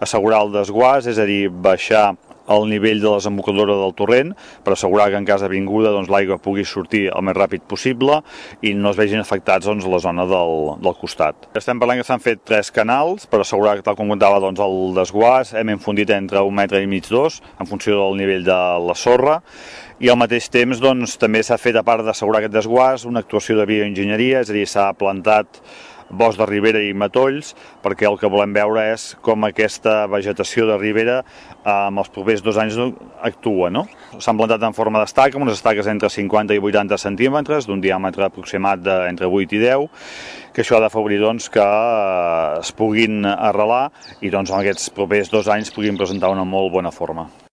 assegurar el desguàs, és a dir, baixar el nivell de la desembocadura del torrent per assegurar que en cas de vinguda l'aigua pugui sortir el més ràpid possible i no es vegin afectats la zona del costat. Estem parlant que s'han fet 3 canals per assegurar que, tal com contava, el desguàs hem infundit entre 1,5 metres i 2 en funció del nivell de la sorra, i al mateix temps també s'ha fet, a part d'assegurar aquest desguàs, una actuació de bioenginyeria, és a dir, s'ha plantat bosc de ribera i matolls, perquè el que volem veure és com aquesta vegetació de ribera en els propers 2 anys actua, no? S'han plantat en forma d'estaca, amb unes estaques entre 50 i 80 centímetres, d'un diàmetre aproximat d'entre 8 i 10, que això ha d'afavorir que es puguin arrelar i en aquests propers 2 anys puguin presentar una molt bona forma.